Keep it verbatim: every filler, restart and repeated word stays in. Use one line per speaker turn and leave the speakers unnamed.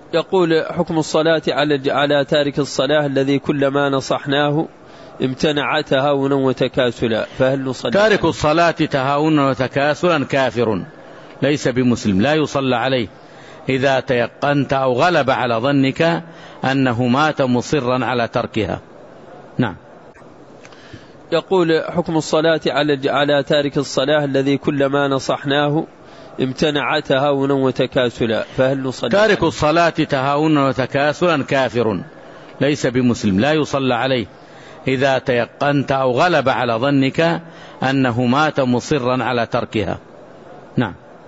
يقول: حكم الصلاة على على تارك الصلاة الذي كلما نصحناه امتنع تهاونا وتكاسلا، فهل نصلي؟
تارك الصلاة تهاونا وتكاسلا كافر ليس بمسلم، لا يصلى عليه إذا تيقنت أو غلب على ظنك أنه مات مصرا على تركها. نعم.
يقول: حكم الصلاة على على تارك الصلاة الذي كلما نصحناه امتنع تهاونا وتكاسلا، فهل نصلي؟
تارك الصلاة تهاونا وتكاسلا كافر ليس بمسلم، لا يصلى عليه إذا تيقنت أو غلب على ظنك أنه مات مصرا على تركها. نعم.